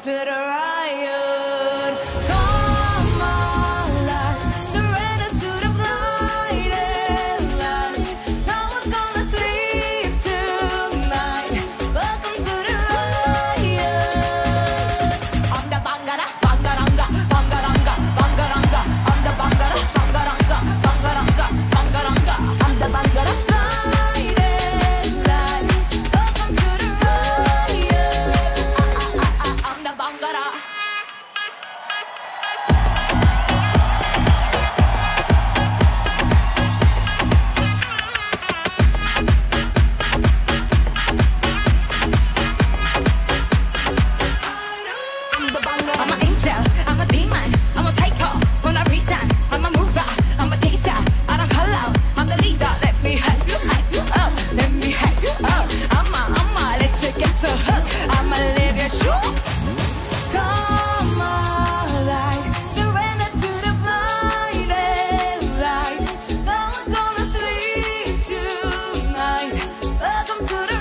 to the riot. Come alive, surrender to the blinding light. No one's gonna sleep tonight. Welcome to the riot. I'm the Bangara, Bangaranga, Bangaranga, Bangaranga. I'm the Bangara, Bangaranga, Bangaranga, Bangaranga. I'm the Bangara. I'm an angel, I'm a demon, I'm a psycho, when I resign, I'm a mover, I'm a teaser, I don't follow, I'm the leader, let me hype you up, let me hype you up, I'ma let you get to hook, I'ma live your shoe. Come alive, surrender to the blinding lights, no one's gonna sleep tonight, welcome to the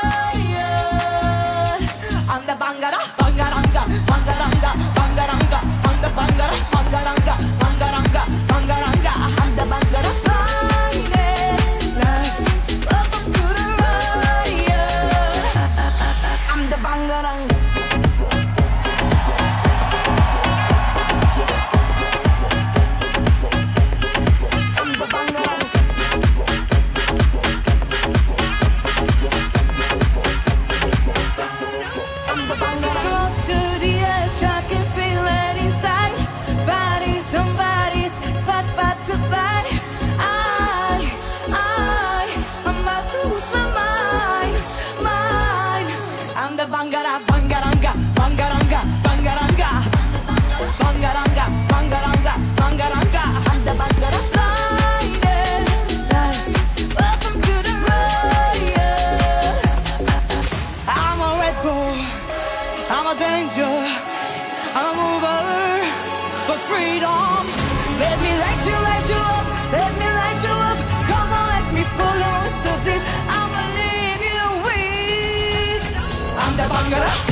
riot. I'm the Bangara, Bangaranga, Bangaranga, Bangaranga, I'm the Bangara, Bangaranga, Bangaranga, Bangaranga, I'm the Bangara. Welcome to the riot. I'm the Bangaranga. I'm the Bangaranga. I'm the Bangaranga. Close to the edge, I can feel it inside. Bodies on bodies, spot to fight. I'm about to lose my mind. I'm the Bangara, Bangaranga, Bangaranga, Bangaranga, Bangaranga, Bangaranga, Bangaranga. I'm the Bangara. Blinded lights, welcome to the riot. I'm a Red Bull, I'm a danger, I'm a mover for freedom. Let me light you up, let me light you up. Come on, let me pull you so deep. I'ma leave you weak. I'm the Bangara.